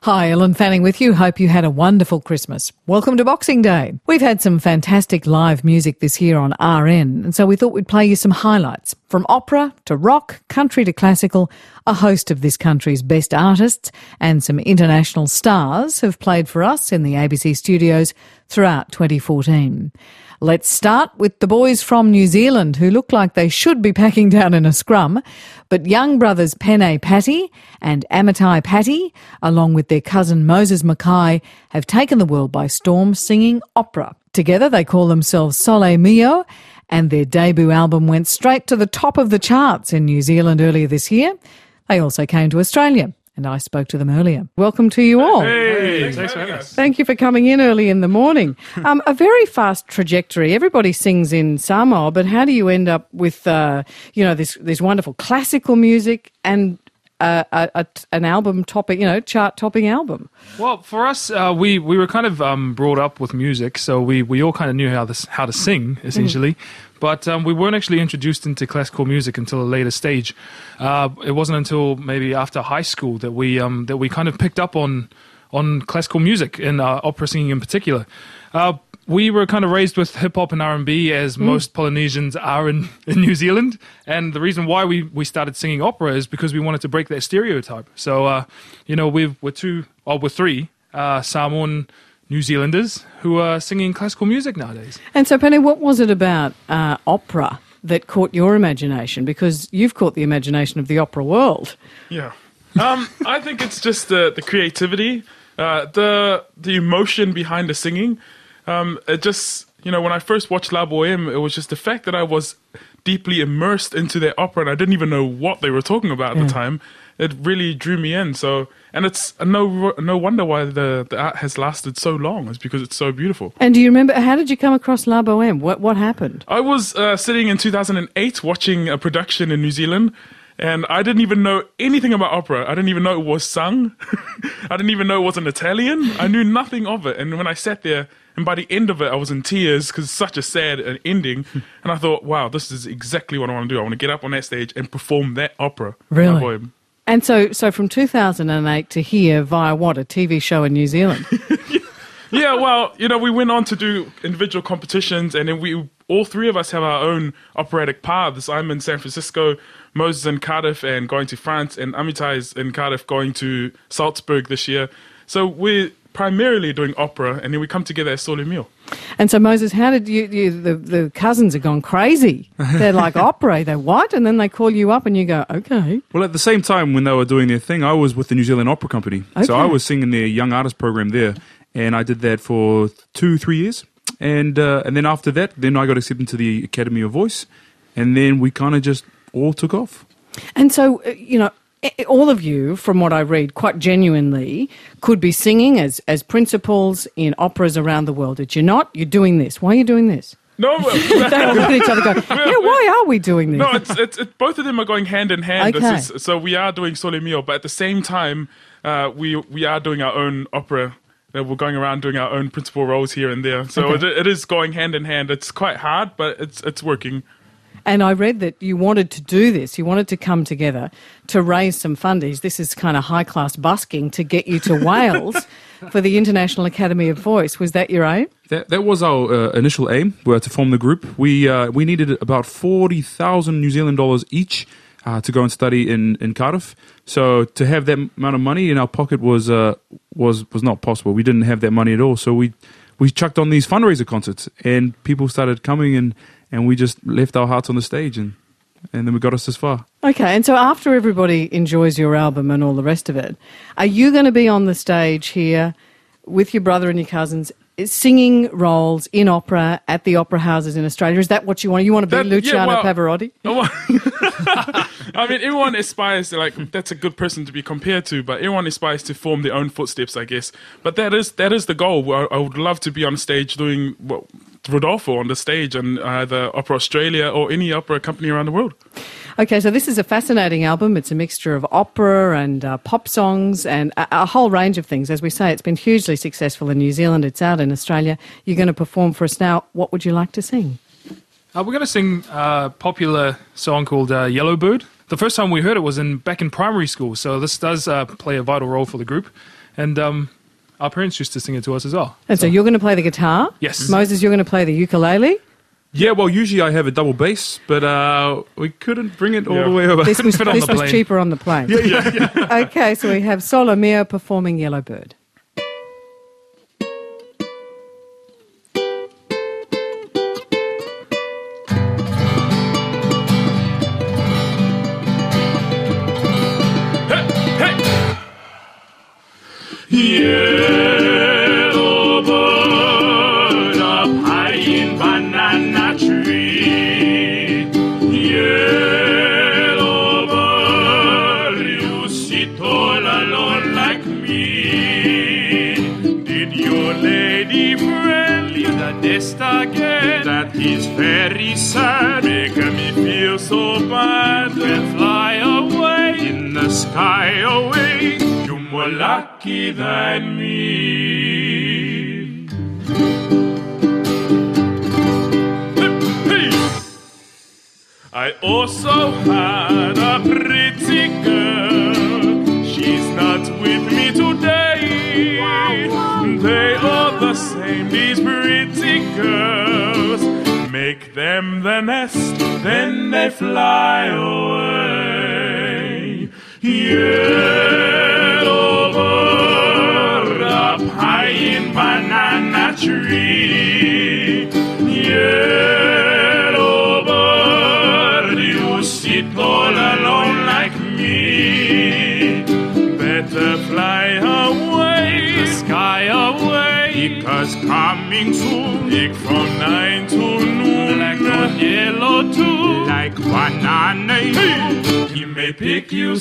Hi, Ellen Fanning with you. Hope you had a wonderful Christmas. Welcome to Boxing Day. We've had some fantastic live music this year on RN, and so we thought we'd play you some highlights. From opera to rock, country to classical, a host of this country's best artists and some international stars have played for us in the ABC studios throughout 2014. Let's start with the boys from New Zealand who look like they should be packing down in a scrum, but young brothers Pene Patti and Amitai Patti, along with their cousin Moses Mackay, have taken the world by storm singing opera. Together they call themselves Sole Mio, and their debut album went straight to the top of the charts in New Zealand earlier this year. They also came to Australia, and I spoke to them earlier. Welcome to you all. Hey, thanks for having us. Thank you for coming in early in the morning. A very fast trajectory. Everybody sings in Samoa, but how do you end up with, this wonderful classical music and an album topping, chart-topping album? Well, for us, we were kind of brought up with music, so we all kind of knew how to sing, essentially. But we weren't actually introduced into classical music until a later stage. It wasn't until maybe after high school that we kind of picked up on classical music and opera singing in particular. We were kind of raised with hip-hop and R&B, as most Polynesians are in New Zealand. And the reason why we started singing opera is because we wanted to break that stereotype. So, we're three Samoan New Zealanders who are singing classical music nowadays. And so, Penny, what was it about opera that caught your imagination? Because you've caught the imagination of the opera world. Yeah. I think it's just the creativity, the emotion behind the singing. It just, when I first watched La Boheme, it was just the fact that I was deeply immersed into their opera and I didn't even know what they were talking about at the time. It really drew me in. So, and it's no wonder why the art has lasted so long. It's because it's so beautiful. And do you remember, how did you come across La Boheme? What happened? I was sitting in 2008 watching a production in New Zealand. And I didn't even know anything about opera. I didn't even know it was sung. I didn't even know it was an Italian. I knew nothing of it. And when I sat there, and by the end of it, I was in tears because it's such a sad ending. And I thought, wow, this is exactly what I want to do. I want to get up on that stage and perform that opera. Really? And so from 2008 to here via what, a TV show in New Zealand? Yeah, well, we went on to do individual competitions, and then all three of us have our own operatic paths. I'm in San Francisco, Moses in Cardiff and going to France, and Amitai is in Cardiff going to Salzburg this year. So we're primarily doing opera, and then we come together as Sole Mio. And so, Moses, how did the cousins have gone crazy? They're like, opera, they're what? And then they call you up and you go, okay. Well, at the same time when they were doing their thing, I was with the New Zealand Opera Company. Okay. So I was singing their young artist program there, and I did that for 2-3 years. And then after that, then I got accepted to the Academy of Voice, and then we kind of just all took off. And so, all of you, from what I read, quite genuinely could be singing as principals in operas around the world. Did you not? You're doing this. Why are you doing this? No, they all look at each other going, why are we doing this? No, it's both of them are going hand in hand. Okay. So we are doing Sole Mio, but at the same time, we are doing our own opera. We're going around doing our own principal roles here and there. So it is going hand in hand. It's quite hard, but it's working. And I read that you wanted to do this. You wanted to come together to raise some fundies. This is kind of high-class busking to get you to Wales for the International Academy of Voice. Was that your aim? That was our initial aim, to form the group. We needed about 40,000 New Zealand dollars each to go and study in Cardiff. So to have that amount of money in our pocket was not possible. We didn't have that money at all. So we chucked on these fundraiser concerts, and people started coming, and we just left our hearts on the stage, and then we got us this far. Okay, and so after everybody enjoys your album and all the rest of it, are you going to be on the stage here with your brother and your cousins singing roles in opera at the opera houses in Australia? Is that what you want? You want to be Luciano Pavarotti? I mean, everyone aspires to, that's a good person to be compared to, but everyone aspires to form their own footsteps, I guess. But that is the goal. I would love to be on stage doing Rodolfo on the stage and either Opera Australia or any opera company around the world. Okay, so this is a fascinating album. It's a mixture of opera and pop songs and a whole range of things. As we say, it's been hugely successful in New Zealand. It's out in Australia. You're going to perform for us now. What would you like to sing? We're going to sing a popular song called Yellowbird. The first time we heard it was back in primary school, so this does play a vital role for the group. and our parents used to sing it to us as well. And so you're going to play the guitar? Yes. Moses, you're going to play the ukulele? Yeah, well, usually I have a double bass, but we couldn't bring it all the way over. This was, fit on this the was plane. cheaper on the plane. Okay, so we have Solo Mio performing Yellowbird. Yellow bird up high in banana tree. Yellow bird, you sit all alone like me. Did your lady friend leave the nest again? That is very sad, making me feel so bad. Then fly away in the sky away. More lucky than me. Hey! I also had a pretty girl. She's not with me today. They are the same, these pretty girls. Make them the nest, then they fly away. Yellow bird up high in banana tree. Yellow bird, you sit all alone like me. Better fly away, the sky away, because coming soon, pick from 9 to noon, like on yellow too, like banana. He may pick you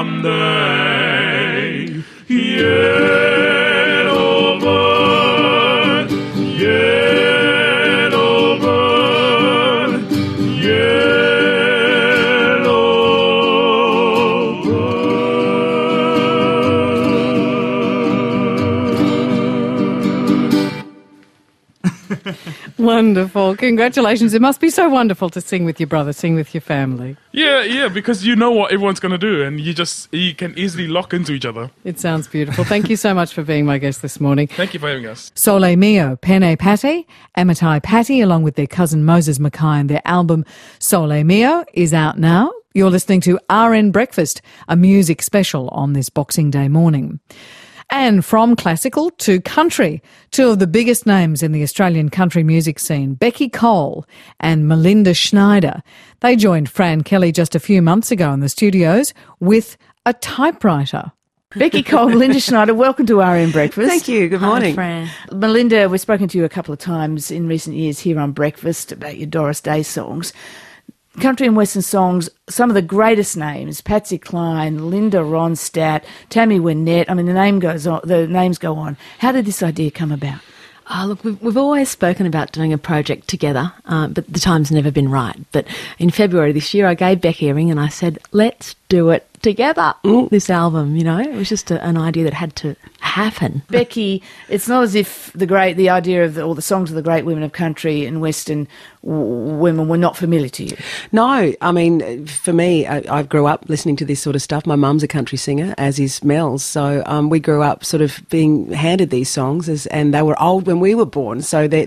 someday. Yellow bird, yellow bird, yellow bird. Wonderful. Congratulations. It must be so wonderful to sing with your brother, sing with your family. Yeah, because you know what everyone's going to do, and you can easily lock into each other. It sounds beautiful. Thank you so much for being my guest this morning. Thank you for having us. Sole Mio, Pene Pate, Amitai Patti, along with their cousin Moses Mackay, and their album Sole Mio is out now. You're listening to RN Breakfast, a music special on this Boxing Day morning. And from classical to country, two of the biggest names in the Australian country music scene, Becky Cole and Melinda Schneider. They joined Fran Kelly just a few months ago in the studios with a typewriter. Becky Cole, Melinda Schneider, welcome to RN Breakfast. Thank you. Good morning. Hi, Fran. Melinda, we've spoken to you a couple of times in recent years here on Breakfast about your Doris Day songs. Country and Western songs, some of the greatest names, Patsy Cline, Linda Ronstadt, Tammy Wynette, I mean, the names go on. How did this idea come about? Oh, look, we've always spoken about doing a project together, but the time's never been right. But in February this year, I gave Becky a ring and I said, let's do it together, this album, you know. It was just an idea that had to happen. Becky, it's not as if the idea of all the songs of the great women of country and Western women were not familiar to you. No, I mean, for me, I grew up listening to this sort of stuff. My mum's a country singer, as is Mel's. So we grew up sort of being handed these songs, and they were old when we were born. So they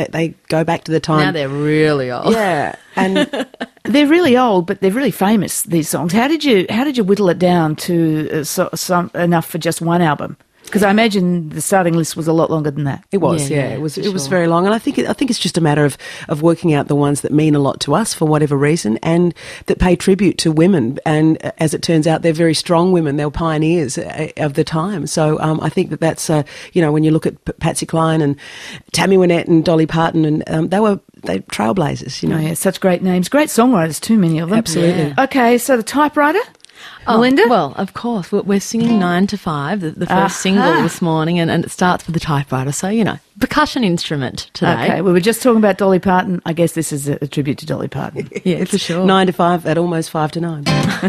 go back to the time. Now they're really old. Yeah, and they're really old, but they're really famous, these songs. How did you whittle it down to enough for just one album? Because I imagine the starting list was a lot longer than that. It was, Yeah, it was very long, and I think it's just a matter of working out the ones that mean a lot to us for whatever reason, and that pay tribute to women. And as it turns out, they're very strong women. They were pioneers of the time. So I think that's when you look at Patsy Cline and Tammy Wynette and Dolly Parton, and they're trailblazers. You know, Oh, yeah, such great names, great songwriters too, many of them. Absolutely. Yeah. Okay, so the typewriter. Melinda? Well, of course. We're singing 9 to 5, the first single this morning, and it starts with the typewriter. So, percussion instrument today. Okay, we were just talking about Dolly Parton. I guess this is a tribute to Dolly Parton. Yeah, for sure. 9 to 5 at almost 5 to 9.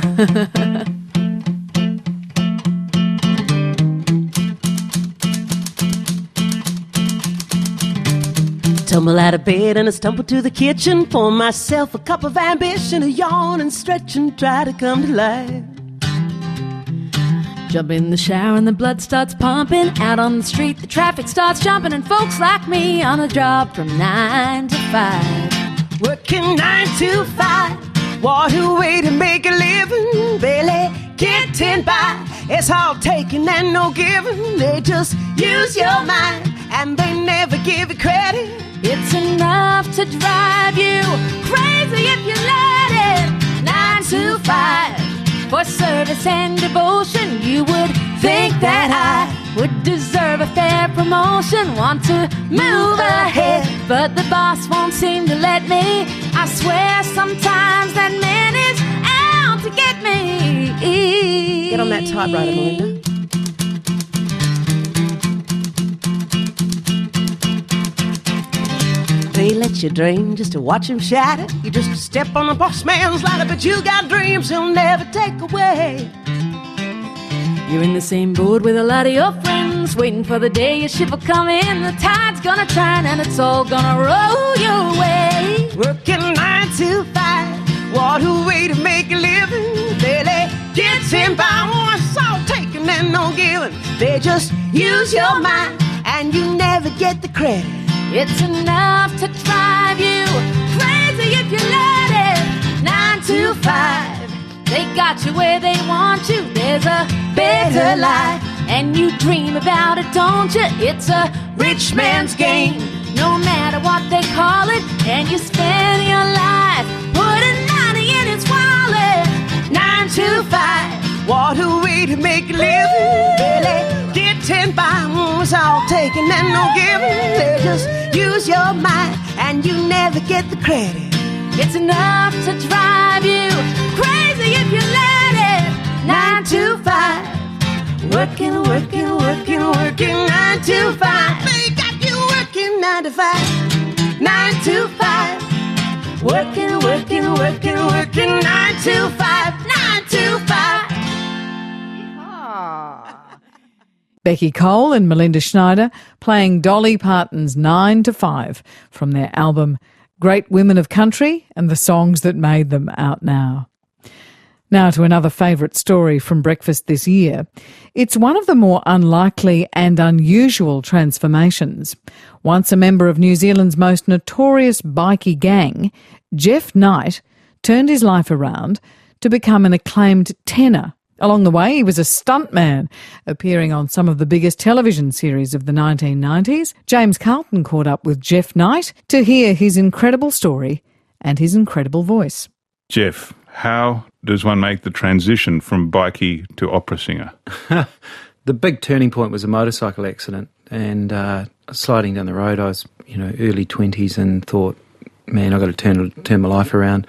Tumble out of bed and I stumble to the kitchen, pour myself a cup of ambition, a yawn and stretch and try to come to life. Jump in the shower and the blood starts pumping. Out on the street, the traffic starts jumping, and folks like me on a job from 9 to 5. Working 9 to 5. What a way to make a living. Barely getting by. It's all taking and no giving. They just use your mind and they never give you credit. It's enough to drive you crazy if you let it. 9 to 5. For service and devotion, you would think that I would deserve a fair promotion. Want to move ahead, but the boss won't seem to let me. I swear sometimes that man is out to get me. Get on that typewriter, Melinda. They let you dream just to watch him shatter. You just step on the boss man's ladder, but you got dreams he'll never take away. You're in the same boat with a lot of your friends, waiting for the day your ship will come in. The tide's gonna turn and it's all gonna roll your way. Working 9 to 5. What a way to make a living. Barely gets him by. Oh, it's all taking and no giving. They just use your mind and you never get the credit. It's enough to drive you crazy if you let it. 9 to 5. They got you where they want you. There's a better life, and you dream about it, don't you? It's a rich man's game, no matter what they call it. And you spend your life putting money in its wallet. 9 to 5. What a way to make a living. Barely getting by. It's all taking and no giving. They just use your mind and you never get the credit. It's enough to drive you crazy if you let it. 9 to 5. Working, working, working, working 9 to 5. They got you working 9 to 5. 9 to 5. Working, working, working, working 9 to 5. 9 to 5. Becky Cole and Melinda Schneider playing Dolly Parton's 9 to 5 from their album Great Women of Country and the Songs That Made Them, out now. Now to another favourite story from breakfast this year. It's one of the more unlikely and unusual transformations. Once a member of New Zealand's most notorious bikie gang, Jeff Knight turned his life around to become an acclaimed tenor. Along the way, he was a stuntman, appearing on some of the biggest television series of the 1990s. James Carlton caught up with Jeff Knight to hear his incredible story and his incredible voice. Jeff, how does one make the transition from bikie to opera singer? The big turning point was a motorcycle accident, and sliding down the road, I was, early 20s, and thought, man, I've got to turn my life around.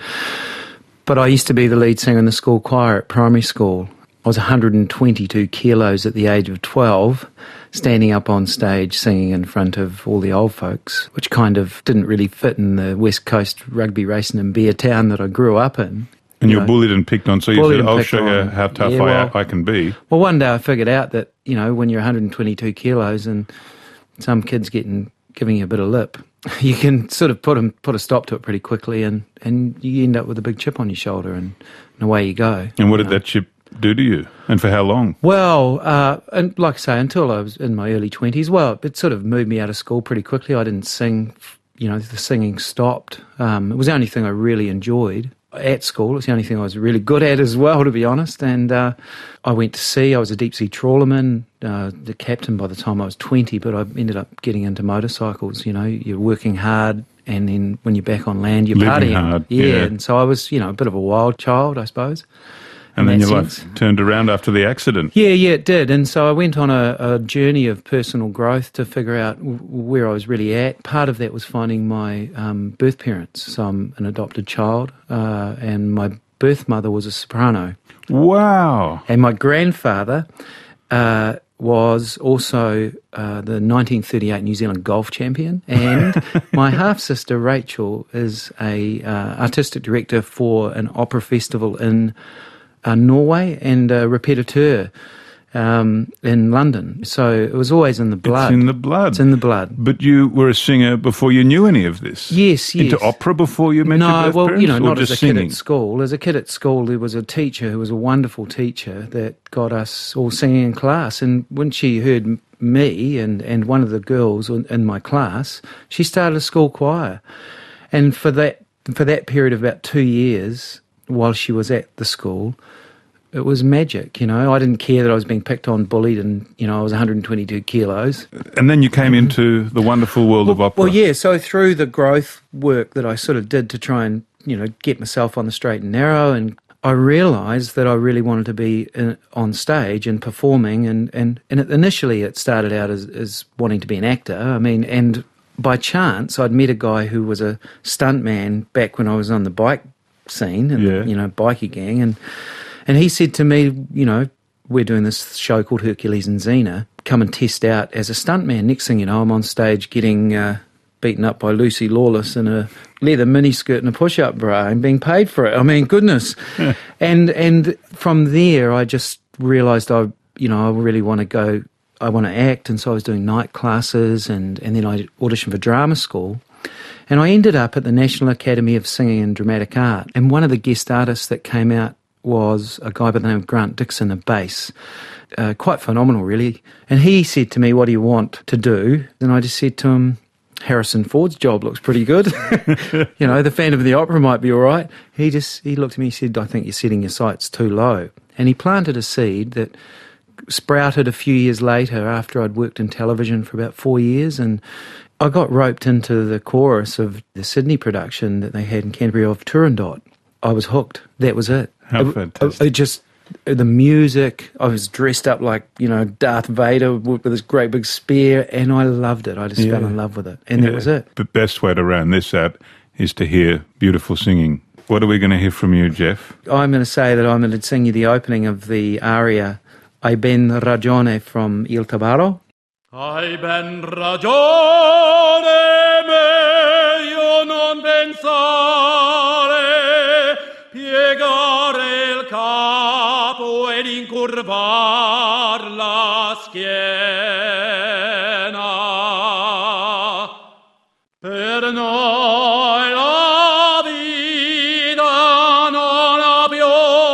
But I used to be the lead singer in the school choir at primary school. I was 122 kilos at the age of 12, standing up on stage singing in front of all the old folks, which kind of didn't really fit in the West Coast rugby racing and beer town that I grew up in. And you're bullied and picked on, so you said, I'll show you how tough I can be. Well, one day I figured out that, when you're 122 kilos and some kid's giving you a bit of lip, you can sort of put a stop to it pretty quickly, and you end up with a big chip on your shoulder, and away you go. And what did that chip do to you, and for how long? Well, and like I say, until I was in my early 20s, well, it sort of moved me out of school pretty quickly. I didn't sing, the singing stopped. It was the only thing I really enjoyed at school. It's the only thing I was really good at as well, to be honest. And I went to sea. I was a deep-sea trawlerman, the captain by the time I was 20, but I ended up getting into motorcycles. You're working hard, and then when you're back on land, you're living partying. Hard, yeah, and so I was, a bit of a wild child, I suppose. And then your life turned around after the accident. Yeah, it did. And so I went on a journey of personal growth to figure out where I was really at. Part of that was finding my birth parents. So I'm an adopted child, and my birth mother was a soprano. Wow. And my grandfather was also the 1938 New Zealand golf champion. And my half-sister, Rachel, is a artistic director for an opera festival in Norway, and a repetiteur in London. So it was always in the blood. It's in the blood. It's in the blood. But you were a singer before you knew any of this? Yes. Into opera before you met your birth No, well, parents, or not just as a singing? kid at school. As a kid at school, there was a teacher who was a wonderful teacher that got us all singing in class. And when she heard me and one of the girls in my class, she started a school choir. And for that period of about 2 years, while she was at the school, it was magic, I didn't care that I was being picked on, bullied, and, I was 122 kilos. And then you came into the wonderful world of opera. Well, yeah, so through the growth work that I sort of did to try and, get myself on the straight and narrow, and I realised that I really wanted to be on stage and performing, and initially it started out as wanting to be an actor. And by chance, I'd met a guy who was a stuntman back when I was on the bike scene, and, bikie gang, and he said to me, we're doing this show called Hercules and Xena. Come and test out as a stuntman. Next thing you know, I'm on stage getting beaten up by Lucy Lawless in a leather miniskirt and a push-up bra and being paid for it. Goodness. And from there, I just realised I really want to go. I want to act, and so I was doing night classes, and then I auditioned for drama school. And I ended up at the National Academy of Singing and Dramatic Art. And one of the guest artists that came out was a guy by the name of Grant Dixon, a bass. Quite phenomenal, really. And he said to me, what do you want to do? And I just said to him, Harrison Ford's job looks pretty good. The Phantom of the Opera might be all right. He looked at me and said, I think you're setting your sights too low. And he planted a seed that sprouted a few years later after I'd worked in television for about 4 years, and I got roped into the chorus of the Sydney production that they had in Canterbury of Turandot. I was hooked. That was it. How fantastic. The music, I was dressed up like, Darth Vader with this great big spear, and I loved it. I just fell in love with it, and that was it. The best way to round this out is to hear beautiful singing. What are we going to hear from you, Jeff? I'm going to say that I'm going to sing you the opening of the aria Hai ben ragione from Il Tabarro. Hai ben ragione meglio non pensare, piegare il capo ed incurvar la schiena. Per noi la vita non ha più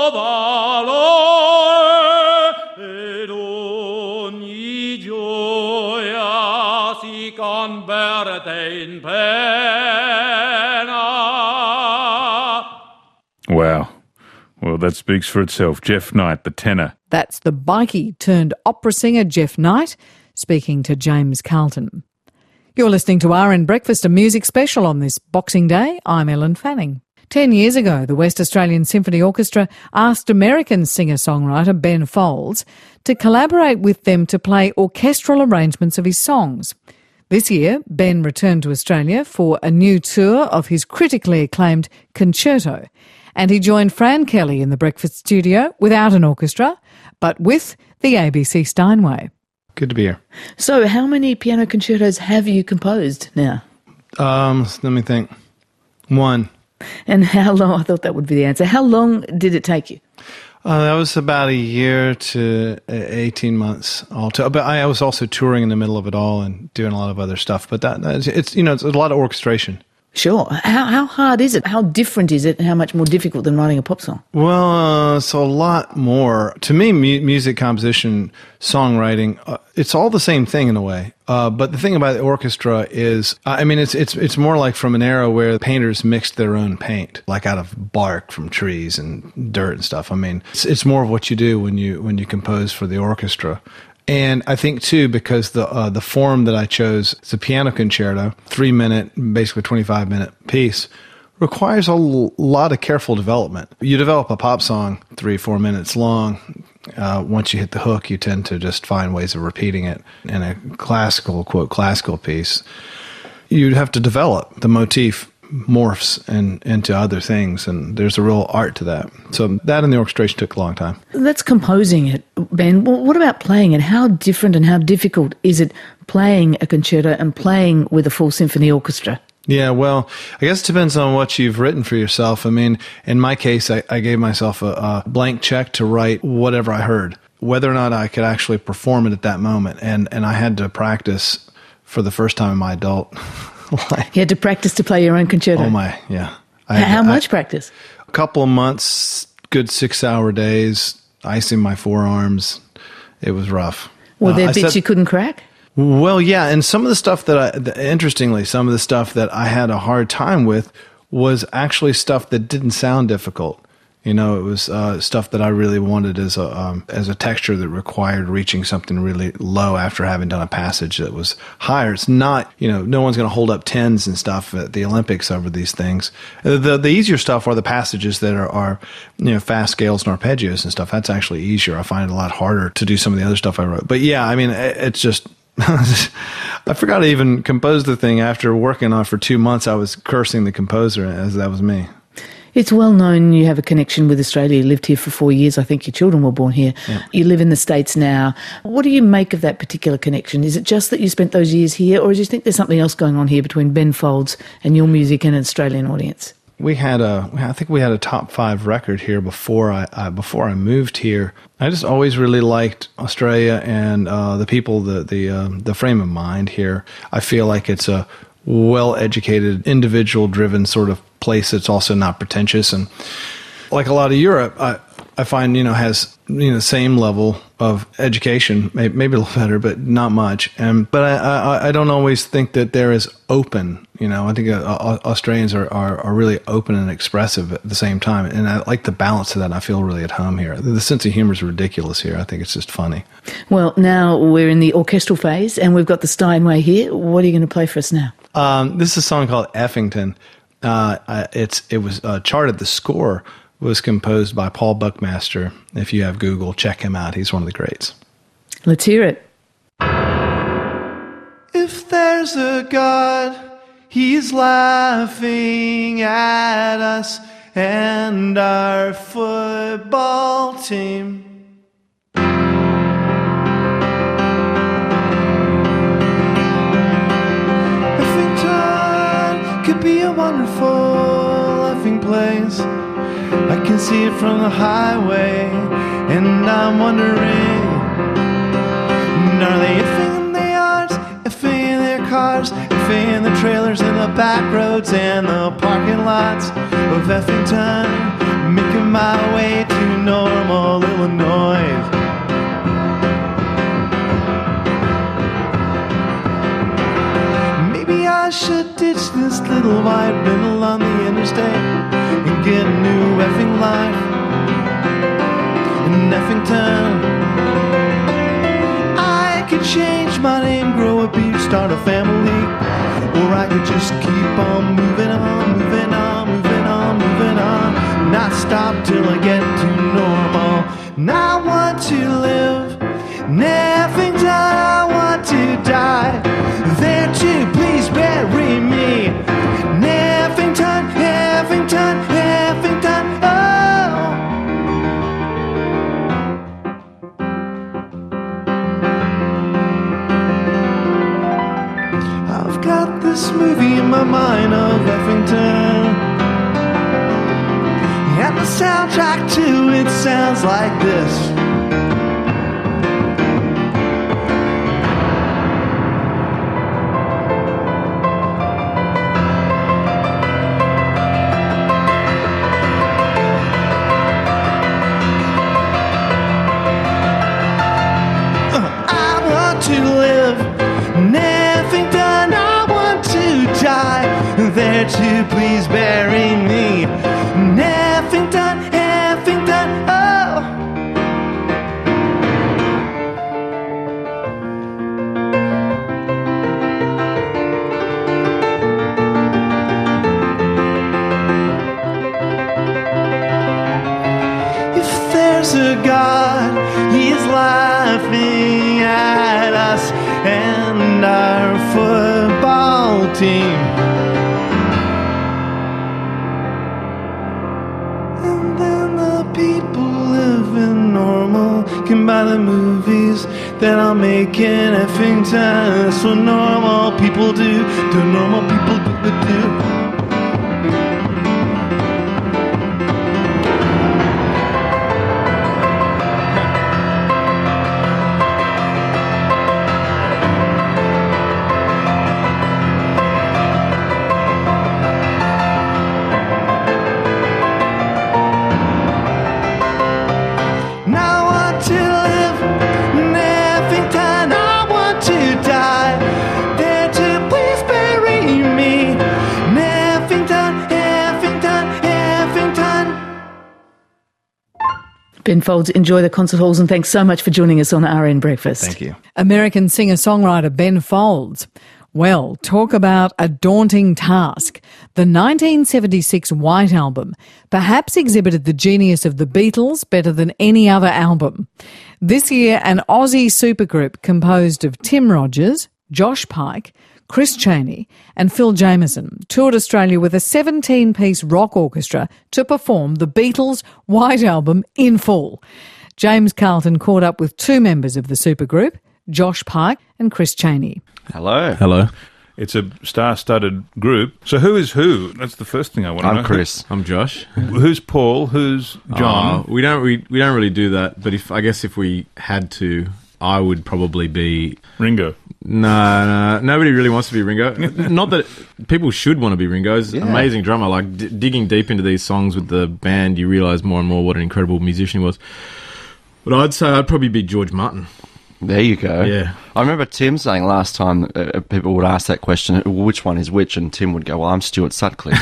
valore ed ogni gioia si converte in pena. Wow. Well, that speaks for itself. Jeff Knight, the tenor. That's the bikie turned opera singer Jeff Knight speaking to James Carlton. You're listening to RN Breakfast, a music special on this Boxing Day. I'm Ellen Fanning. 10 years ago, the West Australian Symphony Orchestra asked American singer-songwriter Ben Folds to collaborate with them to play orchestral arrangements of his songs. This year, Ben returned to Australia for a new tour of his critically acclaimed concerto, and he joined Fran Kelly in the Breakfast studio without an orchestra, but with the ABC Steinway. Good to be here. So how many piano concertos have you composed now? Let me think. One. And how long? I thought that would be the answer. How long did it take you? That was about a year to 18 months but I was also touring in the middle of it all and doing a lot of other stuff. But it's a lot of orchestration. Sure. How hard is it? How different is it? And how much more difficult than writing a pop song? Well, it's a lot more. To me, music composition, songwriting, it's all the same thing in a way. But the thing about the orchestra is, it's more like from an era where painters mixed their own paint, like out of bark from trees and dirt and stuff. It's more of what you do when you compose for the orchestra. And I think, too, because the form that I chose, it's a piano concerto, 3-minute, basically 25-minute piece, requires a lot of careful development. You develop a pop song 3-4 minutes long. Once you hit the hook, you tend to just find ways of repeating it. In a classical, quote, classical piece, you'd have to develop the motif morphs into other things, and there's a real art to that. So that and the orchestration took a long time. That's composing it, Ben. Well, what about playing it? How different and how difficult is it playing a concerto and playing with a full symphony orchestra? Yeah, well, I guess it depends on what you've written for yourself. In my case, I gave myself a blank check to write whatever I heard. whether or not I could actually perform it at that moment. And I had to practice for the first time in my adult life. You had to practice to play your own concerto. Oh my, yeah. How much practice? A couple of months, good 6-hour days, icing my forearms. It was rough. Were there bits you couldn't crack? Well, yeah, and some of the stuff interestingly, some of the stuff that I had a hard time with was actually stuff that didn't sound difficult. You know, it was stuff that I really wanted as a texture that required reaching something really low after having done a passage that was higher. It's not, no one's going to hold up tens and stuff at the Olympics over these things. The easier stuff are the passages that are fast scales and arpeggios and stuff. That's actually easier. I find it a lot harder to do some of the other stuff I wrote. But yeah, I mean, it's just... I forgot to even compose the thing. After working on it for 2 months, I was cursing the composer as that was me. It's well known you have a connection with Australia. You lived here for 4 years. I think your children were born here. Yeah. You live in the States now. What do you make of that particular connection? Is it just that you spent those years here, or do you think there's something else going on here between Ben Folds and your music and an Australian audience? I think we had a top 5 record here before I moved here. I just always really liked Australia and the people, the frame of mind here. I feel like it's a well-educated, individual-driven sort of place that's also not pretentious. And like a lot of Europe, I find, has, the same level of education, maybe a little better, but not much. But I don't always think that they're as open. I think Australians are really open and expressive at the same time. And I like the balance of that. I feel really at home here. The sense of humor is ridiculous here. I think it's just funny. Well, now we're in the orchestral phase and we've got the Steinway here. What are you going to play for us now? This is a song called Effington. It was charted. The score was composed by Paul Buckmaster. If you have Google, check him out. He's one of the greats. Let's hear it. If there's a God, he's laughing at us and our football team. Effington could be a wonderful laughing place. I can see it from the highway, and I'm wondering, are they effing in the yards, effing in their cars, effing in the trailers and the back roads and the parking lots of Effington, making my way to Normal, Illinois. Maybe I should ditch this little white riddle on the interstate and get a new effing life in Effington. I could change my name, grow a beard, start a family, or I could just keep on moving on, moving on, moving on, moving on, not stop till I get to Normal. And I want to live in Effington, I want to die there too, please bury me in Effington, Effington, Effington, oh. I've got this movie in my mind of Effington, and the soundtrack to it sounds like this. There to please bury me in Effington, Effington, oh. If there's a God, he is laughing at us and our football team. Can buy the movies that I'll make in Effington. That's what normal people do. The normal people do. Ben Folds. Enjoy the concert halls, and thanks so much for joining us on RN Breakfast. Thank you. American singer-songwriter Ben Folds. Well, talk about a daunting task. The 1976 White Album perhaps exhibited the genius of the Beatles better than any other album. This year, an Aussie supergroup composed of Tim Rogers, Josh Pike, Chris Chaney and Phil Jameson toured Australia with a 17-piece rock orchestra to perform the Beatles' White Album in full. James Carlton caught up with two members of the supergroup, Josh Pike and Chris Chaney. Hello. Hello. It's a star-studded group. So who is who? That's the first thing I want to know. I'm Chris. I'm Josh. Who's Paul? Who's John? We don't really do that. But if we had to, I would probably be Ringo. No, nobody really wants to be Ringo. Not that people should want to be Ringo. He's an amazing drummer. Like digging deep into these songs with the band, you realise more and more what an incredible musician he was. But I'd say I'd probably be George Martin. There you go. Yeah. I remember Tim saying last time people would ask that question, which one is which, and Tim would go, well, I'm Stuart Sutcliffe.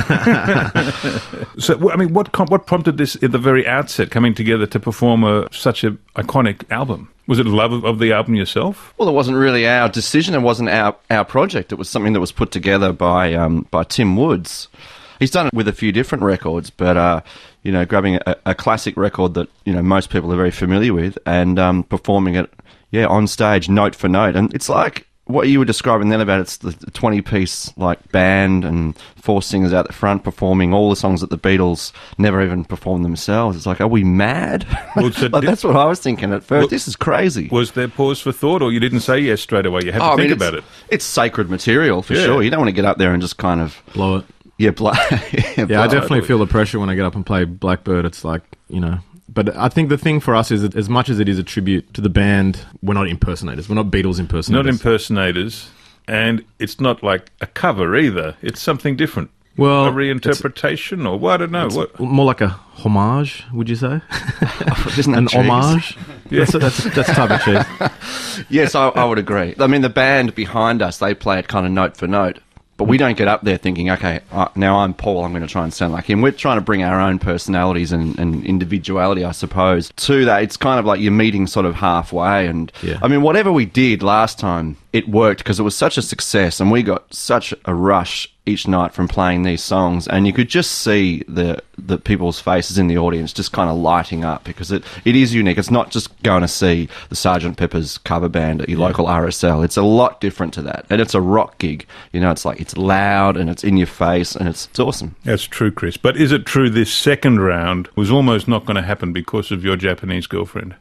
So, I mean, what prompted this at the very outset, coming together to perform such an iconic album? Was it love of the album yourself? Well, it wasn't really our decision. It wasn't our project. It was something that was put together by Tim Woods. He's done it with a few different records, but grabbing a classic record that most people are very familiar with and performing it, on stage, note for note. And it's like what you were describing then about it's the 20-piece like band and four singers out the front performing all the songs that the Beatles never even performed themselves. It's like, are we mad? Well, so that's what I was thinking at first. This is crazy. Was there pause for thought, or you didn't say yes straight away? You had to think about it. It's sacred material for sure. You don't want to get up there and just kind of blow it. Yeah, I definitely feel the pressure when I get up and play Blackbird. It's like, But I think the thing for us is that as much as it is a tribute to the band, we're not impersonators. We're not Beatles impersonators. Not impersonators, and it's not like a cover either. It's something different. Well, a reinterpretation, or I don't know. What? More like a homage, would you say? Isn't that an cheese? Homage? Yeah. That's a type of cheese. Yes, I would agree. I mean, the band behind us, they play it kind of note for note. But we don't get up there thinking, okay, now I'm Paul, I'm going to try and sound like him. We're trying to bring our own personalities and individuality, I suppose, to that. It's kind of like you're meeting sort of halfway. And I mean, whatever we did last time, it worked because it was such a success and we got such a rush each night from playing these songs, and you could just see the people's faces in the audience just kind of lighting up because it is unique. It's not just going to see the Sgt. Pepper's cover band at your local RSL. It's a lot different to that, and it's a rock gig. It's like it's loud and it's in your face, and it's awesome. That's true, Chris. But is it true this second round was almost not going to happen because of your Japanese girlfriend?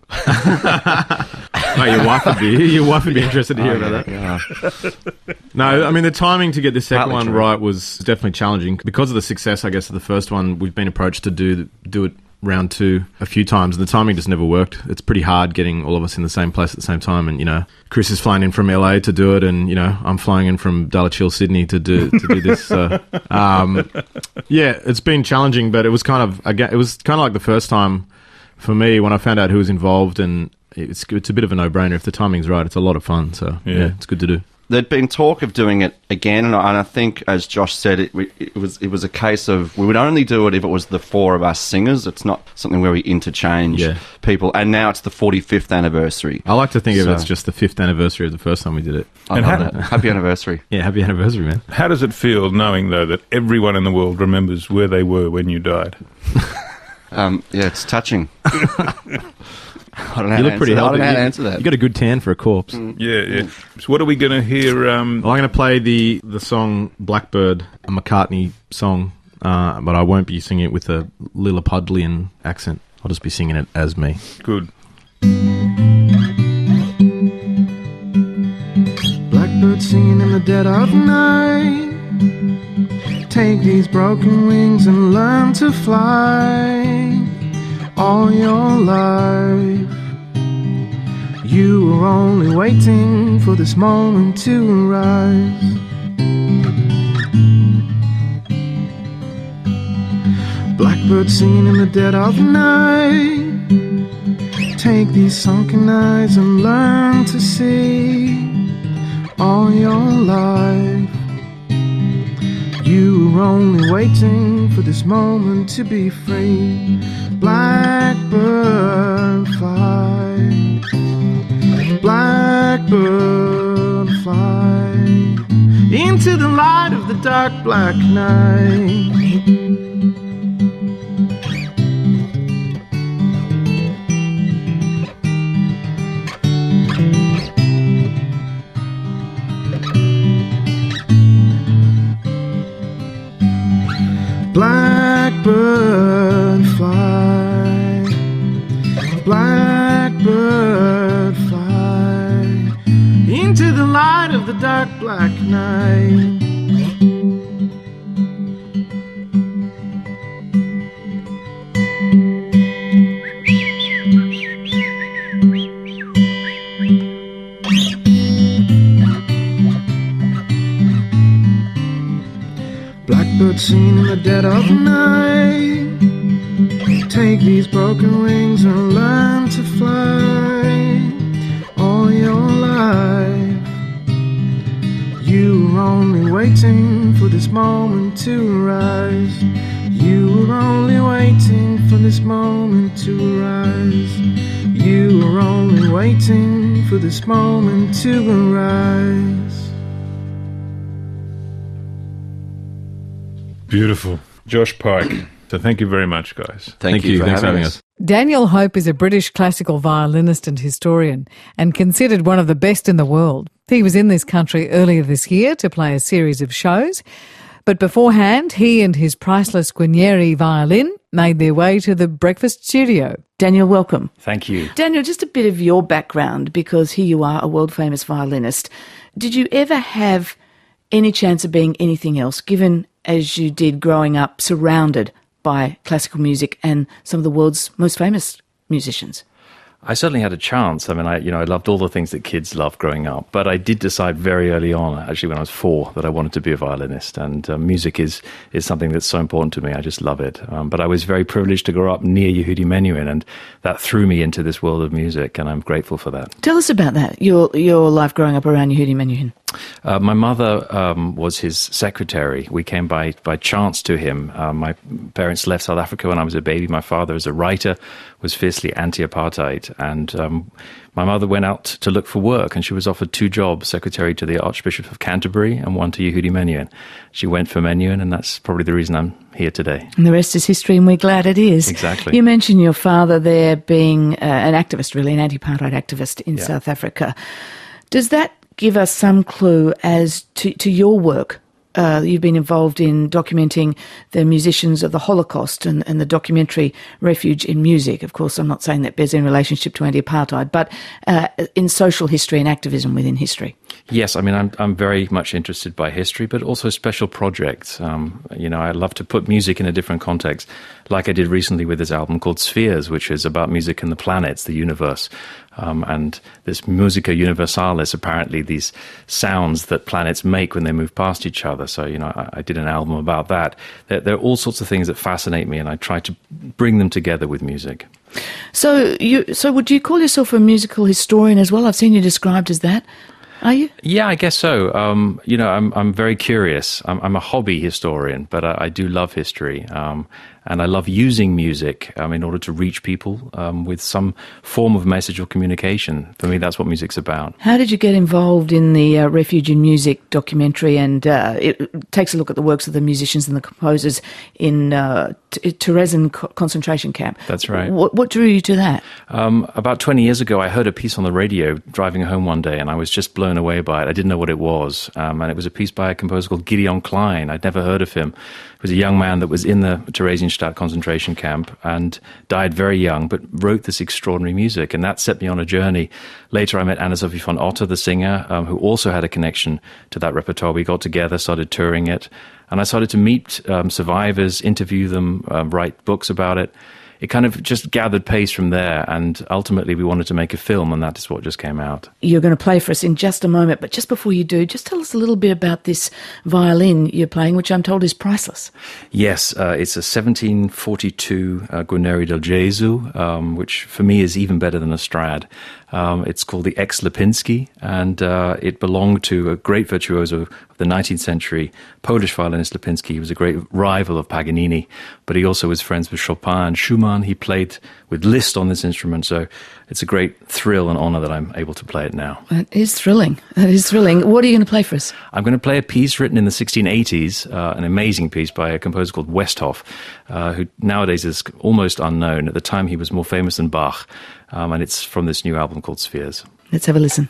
Mate, your wife would be interested to hear about that. Yeah. No, I mean the timing to get the second one right was definitely challenging because of the success, I guess, of the first one. We've been approached to do it round two a few times, and the timing just never worked. It's pretty hard getting all of us in the same place at the same time, and Chris is flying in from LA to do it, and I'm flying in from Dulwich, Sydney to do this. It's been challenging, but it was kind of like the first time for me when I found out who was involved, and it's a bit of a no-brainer. If the timing's right, it's a lot of fun. So it's good to do. There'd been talk of doing it again, and I think, as Josh said, it was a case of we would only do it if it was the four of us singers. It's not something where we interchange people. And now it's the 45th anniversary. I like to think of it as just the 5th anniversary of the first time we did it. Happy anniversary. Yeah, happy anniversary, man. How does it feel knowing, though, that everyone in the world remembers where they were when you died? It's touching. I don't know. You look pretty healthy. I don't know how to answer that. You got a good tan for a corpse. Yeah. So what are we going to hear? Well, I'm going to play the song Blackbird, a McCartney song, but I won't be singing it with a Lilliputian accent. I'll just be singing it as me. Good. Blackbird singing in the dead of night. Take these broken wings and learn to fly. All your life you were only waiting for this moment to arise. Blackbird singing in the dead of night. Take these sunken eyes and learn to see. All your life you were only waiting for this moment to be free. Blackbird fly, blackbird fly into the light of the dark black night. Blackbird fly, blackbird fly into the light of the dark black night. Blackbird seen in the dead of night. Take these broken wings and learn to fly all your life. You were only waiting for this moment to rise. You were only waiting for this moment to rise. You were only waiting for this moment to arise. Beautiful. Josh Pike. So thank you very much, guys. Thank you for Thanks having for us. Daniel Hope is a British classical violinist and historian and considered one of the best in the world. He was in this country earlier this year to play a series of shows, but beforehand he and his priceless Guarneri violin made their way to the Breakfast studio. Daniel, welcome. Thank you. Daniel, just a bit of your background, because here you are, a world-famous violinist. Did you ever have any chance of being anything else, given as you did growing up surrounded by classical music and some of the world's most famous musicians? I certainly had a chance. I mean, I loved all the things that kids love growing up, but I did decide very early on, actually when I was 4, that I wanted to be a violinist, and music is something that's so important to me. I just love it. But I was very privileged to grow up near Yehudi Menuhin, and that threw me into this world of music, and I'm grateful for that. Tell us about that, your life growing up around Yehudi Menuhin. My mother was his secretary. We came by chance to him. My parents left South Africa when I was a baby. My father, as a writer, was fiercely anti-apartheid. And my mother went out to look for work, and she was offered 2 jobs, secretary to the Archbishop of Canterbury and one to Yehudi Menuhin. She went for Menuhin, and that's probably the reason I'm here today. And the rest is history, and we're glad it is. Exactly. You mentioned your father there being an activist, really, an anti-apartheid activist in South Africa. Does that give us some clue as to your work? You've been involved in documenting the musicians of the Holocaust and the documentary Refuge in Music. Of course, I'm not saying that bears any relationship to anti-apartheid, but in social history and activism within history. Yes, I mean, I'm very much interested by history, but also special projects. I love to put music in a different context, like I did recently with this album called Spheres, which is about music and the planets, the universe. And this musica universalis, apparently these sounds that planets make when they move past each other. So, I did an album about that. There are all sorts of things that fascinate me, and I try to bring them together with music. So would you call yourself a musical historian as well? I've seen you described as that. Are you? Yeah, I guess so. I'm very curious. I'm a hobby historian, but I do love history. And I love using music in order to reach people with some form of message or communication. For me, that's what music's about. How did you get involved in the Refuge in Music documentary? And it takes a look at the works of the musicians and the composers in Terezin concentration camp. That's right. What drew you to that? About 20 years ago, I heard a piece on the radio driving home one day, and I was just blown away by it. I didn't know what it was. And it was a piece by a composer called Gideon Klein. I'd never heard of him. He was a young man that was in the Theresienstadt concentration camp and died very young, but wrote this extraordinary music, and that set me on a journey. Later I met Anna-Sophie von Otter, the singer, who also had a connection to that repertoire. We got together, started touring it, and I started to meet survivors, interview them, write books about it. It kind of just gathered pace from there, and ultimately we wanted to make a film, and that is what just came out. You're going to play for us in just a moment, but just before you do, just tell us a little bit about this violin you're playing, which I'm told is priceless. Yes, it's a 1742 Guarneri del Gesù, which for me is even better than a Strad. It's called the X-Lipinski, and it belonged to a great virtuoso of the 19th century, Polish violinist Lipinski. He was a great rival of Paganini, but he also was friends with Chopin and Schumann. He played with Liszt on this instrument, so it's a great thrill and honor that I'm able to play it now. That is thrilling. That is thrilling. What are you going to play for us? I'm going to play a piece written in the 1680s, an amazing piece by a composer called Westhoff, who nowadays is almost unknown. At the time, he was more famous than Bach, and it's from this new album called Spheres. Let's have a listen.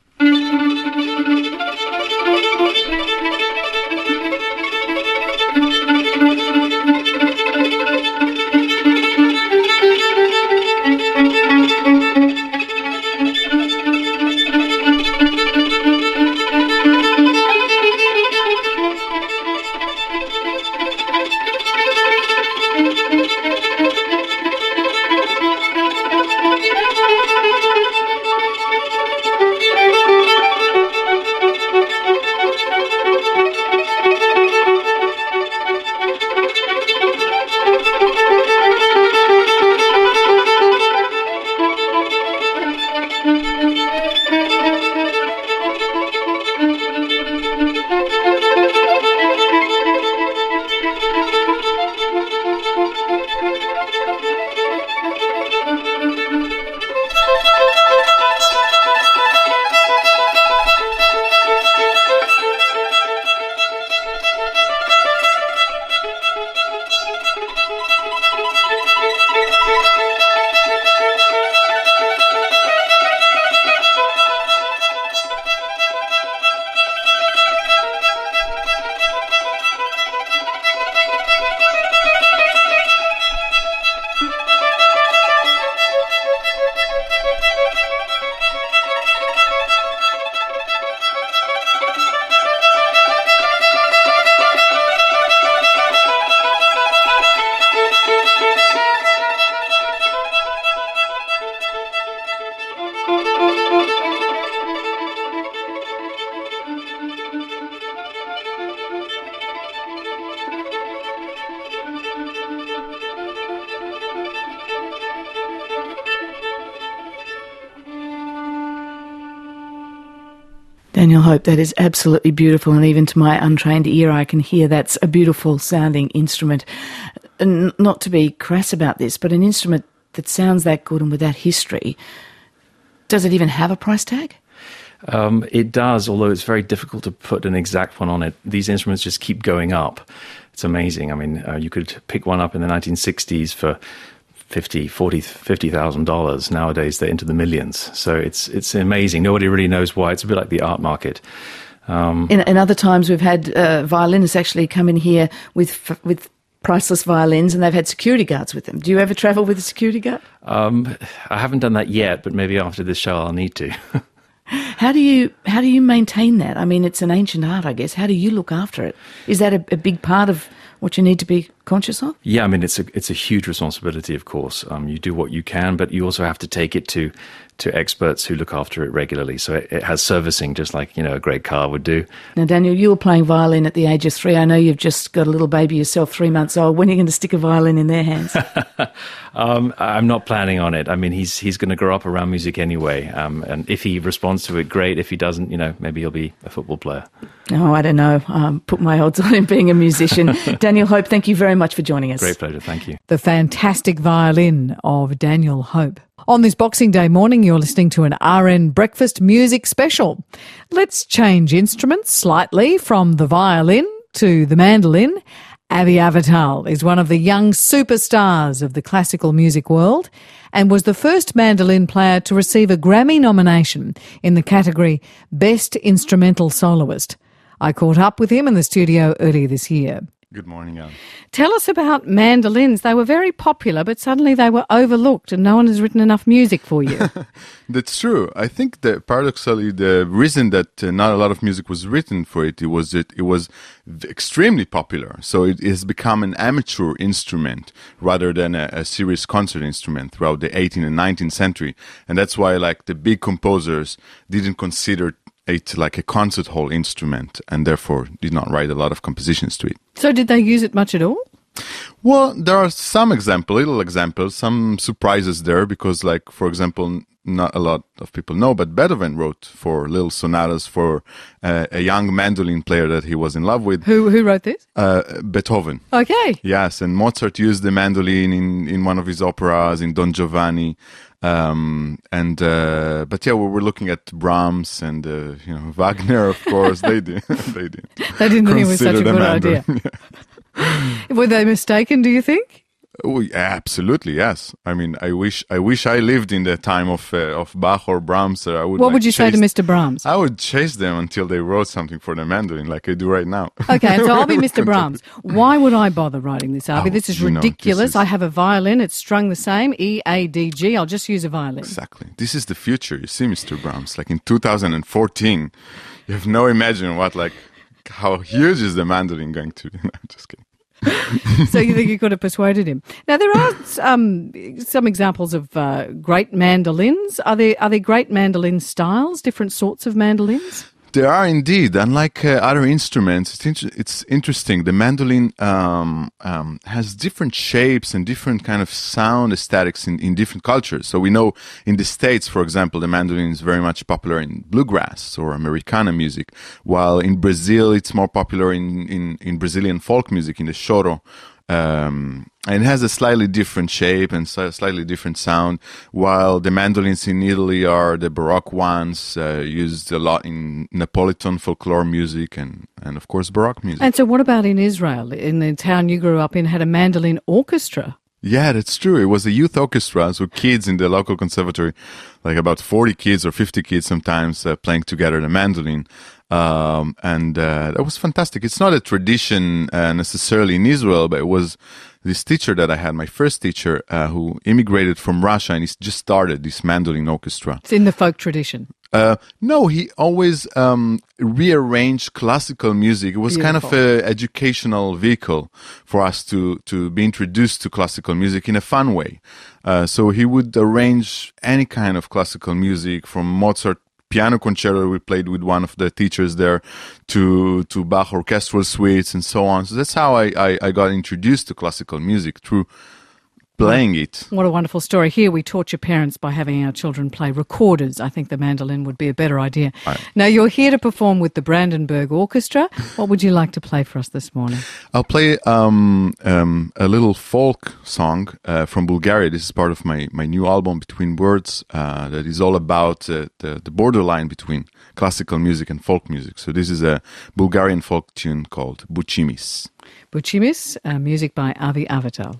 Daniel Hope, that is absolutely beautiful, and even to my untrained ear I can hear that's a beautiful sounding instrument. And not to be crass about this, but an instrument that sounds that good and with that history, does it even have a price tag? It does, although it's very difficult to put an exact one on it. These instruments just keep going up. It's amazing. I mean, you could pick one up in the 1960s for $50,000. Nowadays, they're into the millions. So it's amazing. Nobody really knows why. It's a bit like the art market. In other times, we've had violinists actually come in here with priceless violins, and they've had security guards with them. Do you ever travel with a security guard? I haven't done that yet, but maybe after this show I'll need to. How do you maintain that? I mean, it's an ancient art, I guess. How do you look after it? Is that a big part of what you need to be conscious of? Yeah, I mean, it's a huge responsibility, of course. You do what you can, but you also have to take it to experts who look after it regularly. So it has servicing, just like, a great car would do. Now, Daniel, you were playing violin at the age of 3. I know you've just got a little baby yourself, 3 months old. When are you going to stick a violin in their hands? I'm not planning on it. I mean, he's going to grow up around music anyway. And if he responds to it, great. If he doesn't, maybe he'll be a football player. Oh, I don't know. Put my odds on him being a musician. Daniel Hope, thank you very much for joining us. Great pleasure. Thank you. The fantastic violin of Daniel Hope. On this Boxing Day morning, you're listening to an RN Breakfast Music Special. Let's change instruments slightly from the violin to the mandolin. Avi Avital is one of the young superstars of the classical music world and was the first mandolin player to receive a Grammy nomination in the category Best Instrumental Soloist. I caught up with him in the studio earlier this year. Good morning, Anne. Tell us about mandolins. They were very popular, but suddenly they were overlooked and no one has written enough music for you. That's true. I think that paradoxically, the reason that not a lot of music was written for it, was that it was extremely popular. So it has become an amateur instrument rather than a serious concert instrument throughout the 18th and 19th century. And that's why the big composers didn't consider it like a concert hall instrument and therefore did not write a lot of compositions to it. So did they use it much at all? Well, there are some little examples, some surprises there because, like, for example, not a lot of people know, but Beethoven wrote 4 little sonatas for a young mandolin player that he was in love with. Who wrote this? Beethoven. Okay. Yes, and Mozart used the mandolin in one of his operas, in Don Giovanni. But yeah, we were looking at Brahms and Wagner, of course. They didn't think it was such a good idea. Were they mistaken, do you think? Oh, absolutely, yes. I mean, I wish I lived in the time of Bach or Brahms. What would you say to Mr. Brahms? I would chase them until they wrote something for the mandolin, like I do right now. Okay, so I'll be Mr. Brahms. Why would I bother writing this, Arby? This is ridiculous. I have a violin. It's strung the same, E, A, D, G. I'll just use a violin. Exactly. This is the future. You see, Mr. Brahms, like in 2014, you have no imagine how huge is the mandolin going to be. No, I'm just kidding. So you think you could have persuaded him? Now there are some examples of great mandolins. Are there great mandolin styles? Different sorts of mandolins? There are indeed. Unlike other instruments, it's interesting. The mandolin has different shapes and different kind of sound aesthetics in different cultures. So we know in the States, for example, the mandolin is very much popular in bluegrass or Americana music, while in Brazil it's more popular in Brazilian folk music, in the choro. And it has a slightly different shape and slightly different sound, while the mandolins in Italy are the Baroque ones, used a lot in Neapolitan folklore music and of course Baroque music. And so what about in Israel? In the town you grew up in had a mandolin orchestra. Yeah, that's true. It was a youth orchestra, so kids in the local conservatory, like about 40 kids or 50 kids sometimes, playing together the mandolin. That was fantastic. It's not a tradition necessarily in Israel, but it was this teacher that I had, my first teacher, who immigrated from Russia, and he's just started this mandolin orchestra. It's in the folk tradition. No, he always rearranged classical music. It was kind of an educational vehicle for us to be introduced to classical music in a fun way. So he would arrange any kind of classical music, from Mozart piano concerto we played with one of the teachers there to Bach orchestral suites and so on. So that's how I got introduced to classical music, through playing it. What a wonderful story. Here we torture parents by having our children play recorders. I think the mandolin would be a better idea. Right. Now you're here to perform with the Brandenburg Orchestra. What would you like to play for us this morning? I'll play a little folk song from Bulgaria. This is part of my new album, Between Words, that is all about the borderline between classical music and folk music. So this is a Bulgarian folk tune called Buchimis. Buchimis, music by Avi Avital.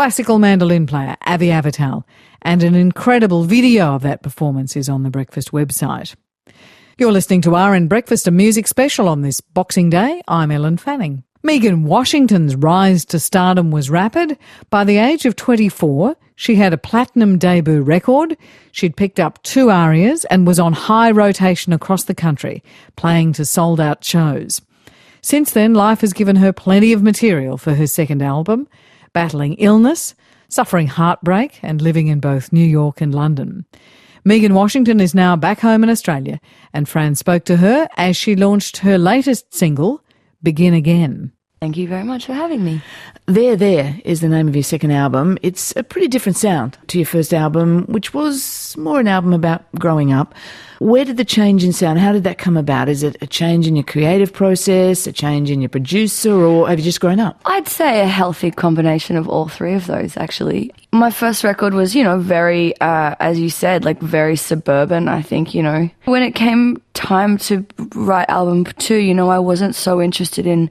classical mandolin player Avi Avital, and an incredible video of that performance is on the Breakfast website. You're listening to RN Breakfast, a music special on this Boxing Day. I'm Ellen Fanning. Megan Washington's rise to stardom was rapid. By the age of 24, she had a platinum debut record. She'd picked up 2 arias and was on high rotation across the country, playing to sold-out shows. Since then, life has given her plenty of material for her second album, battling illness, suffering heartbreak, and living in both New York and London. Megan Washington is now back home in Australia, and Fran spoke to her as she launched her latest single, Begin Again. Thank you very much for having me. There is the name of your second album. It's a pretty different sound to your first album, which was more an album about growing up. Where did the change in sound, how did that come about? Is it a change in your creative process, a change in your producer, or have you just grown up? I'd say a healthy combination of all three of those, actually. My first record was, very, as you said, like very suburban, I think, When it came time to write album 2, I wasn't so interested in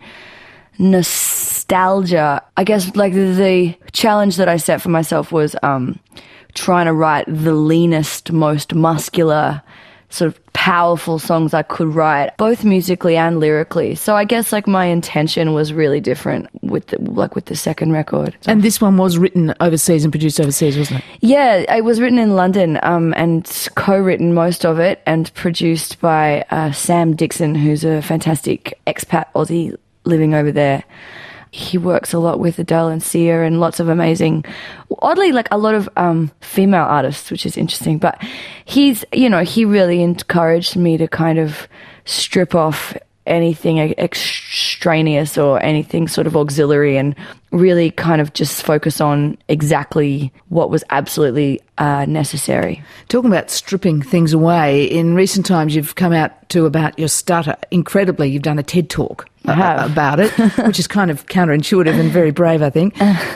nostalgia. I guess like the challenge that I set for myself was trying to write the leanest, most muscular, sort of powerful songs I could write, both musically and lyrically. So I guess like my intention was really different with the second record. So. And this one was written overseas and produced overseas, wasn't it? Yeah, it was written in London and co-written most of it and produced by Sam Dixon, who's a fantastic expat Aussie living over there. He works a lot with Adele and Sia and lots of amazing, oddly, like a lot of female artists, which is interesting. But he really encouraged me to kind of strip off anything extraneous or anything sort of auxiliary and really kind of just focus on exactly what was absolutely necessary. Talking about stripping things away, in recent times you've come out about your stutter. Incredibly, you've done a TED Talk about it, which is kind of counterintuitive and very brave, I think.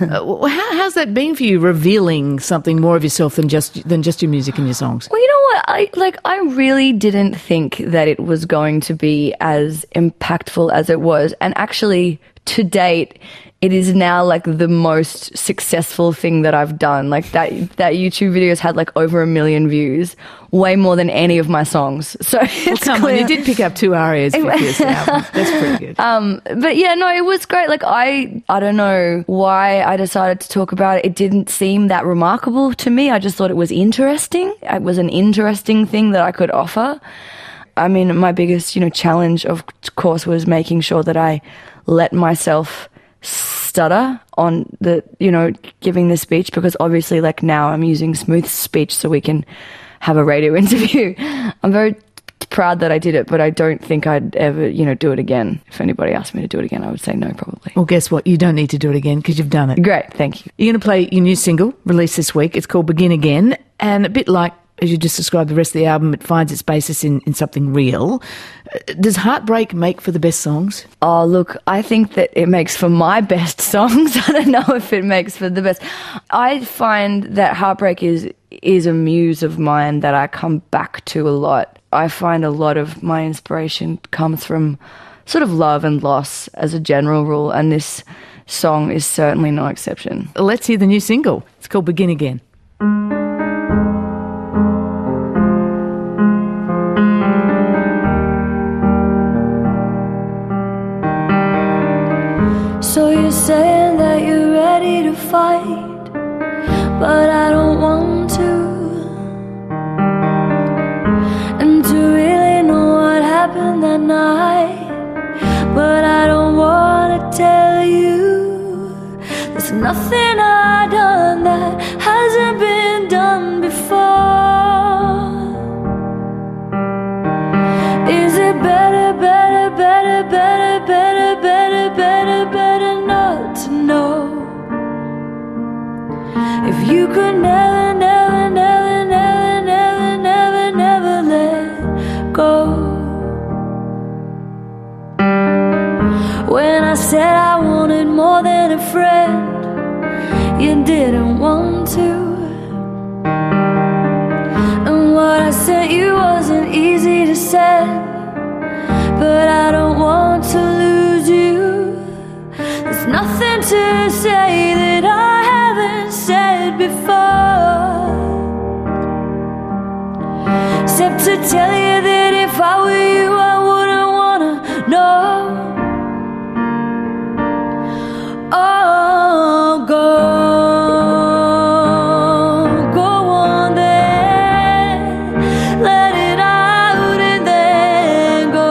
How's that been for you, revealing something more of yourself than just your music and your songs? Well, you know what? I really didn't think that it was going to be as impactful as it was. And actually, to date, it is now like the most successful thing that I've done. Like that YouTube video has had like over 1 million views, way more than any of my songs. So it's come on, you did pick up 2 arias for your first album. That's pretty good. But yeah, no, it was great. Like I don't know why I decided to talk about it. It didn't seem that remarkable to me. I just thought it was interesting. It was an interesting thing that I could offer. I mean, my biggest, challenge, of course, was making sure that I let myself stutter on the, giving the speech, because obviously like now I'm using smooth speech so we can have a radio interview. I'm very proud that I did it, but I don't think I'd ever, do it again. If anybody asked me to do it again, I would say no, probably. Well, guess what? You don't need to do it again because you've done it. Great, thank you. You're going to play your new single, released this week. It's called Begin Again, and a bit like, as you just described the rest of the album, it finds its basis in something real. Does heartbreak make for the best songs? Oh, look, I think that it makes for my best songs. I don't know if it makes for the best. I find that heartbreak is a muse of mine that I come back to a lot. I find a lot of my inspiration comes from sort of love and loss as a general rule, and this song is certainly no exception. Let's hear the new single. It's called Begin Again. So you're saying that you're ready to fight, but I don't want to. And to really know what happened that night, but I don't want to tell you. There's nothing I've done that hasn't been done before. Is it better, better, better, better, better, better, better, better not to know? If you could never, never, never, never, never, never, never let go. When I said I wanted more than a friend, you didn't want to. And what I sent you wasn't easy to send, but I don't want to lose you. There's nothing to say that I haven't tell you that if I were you, I wouldn't wanna know. Oh, go on then, let it out and then go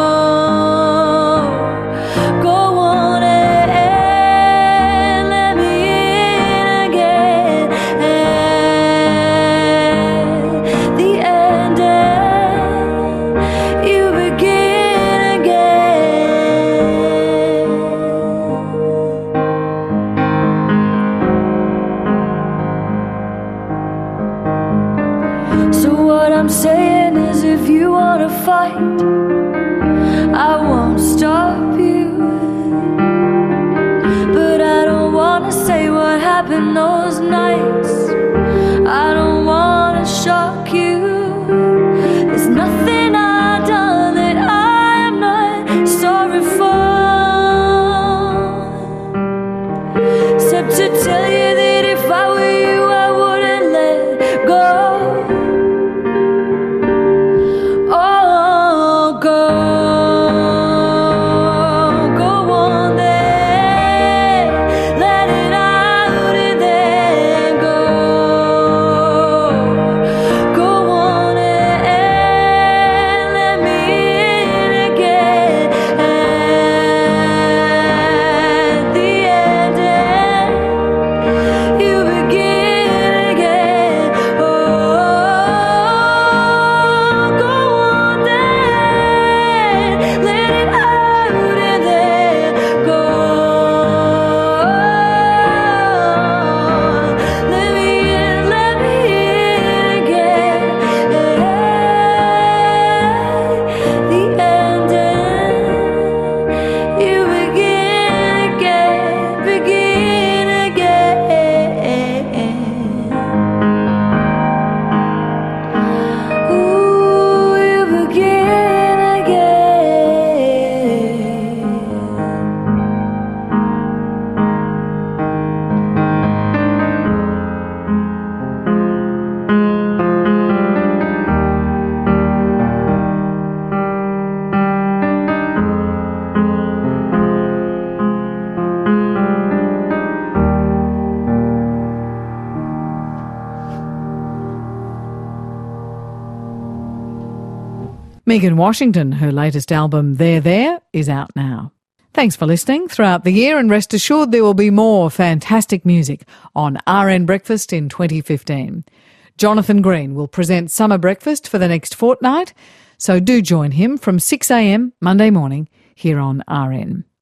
on and let me in again. At the end, you begin again. So what I'm saying is, if you wanna fight, I won't stop you. But I don't wanna say what happened those nights. I don't wanna shock you. There's nothing I've done that I'm not sorry for, except to tell you that if I were you, I wouldn't let go. Oh, go on then, let it out and then go on and let me in again. At the end, you begin again. Oh, go on then, let it out and then go. Let me in again. At the end, you begin again. Ooh, you begin again. Megan Washington, her latest album, There, is out now. Thanks for listening throughout the year, and rest assured there will be more fantastic music on RN Breakfast in 2015. Jonathan Green will present Summer Breakfast for the next fortnight, so do join him from 6 a.m. Monday morning here on RN.